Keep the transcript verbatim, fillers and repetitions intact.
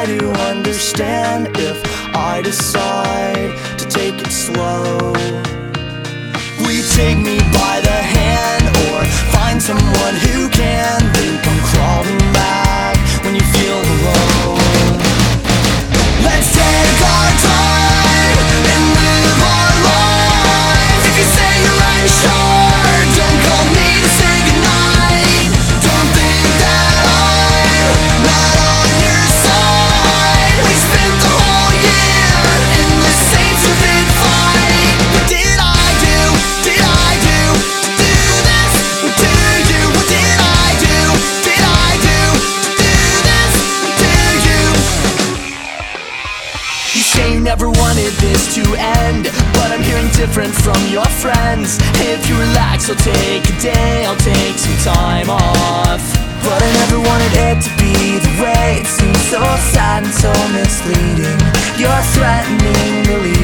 try to understand if I decide to take it slow. Will you take me by the hand or find someone who can? Then come crawling back when you feel alone. Let's take our time and live our lives. If you say you're unsure, don't call me to say goodnight. Don't think that I'm not on your side. We spent the whole year in the same stupid fight. What did I do? Did I do to do this? What do you? What did I do? Did I do to do this? What do you? You say you never wanted this to end, but I'm hearing different from your friends. If you relax, I'll take a day, I'll take some time off. But I never wanted it to be the way it seems, so sad and so misleading. You're threatening to leave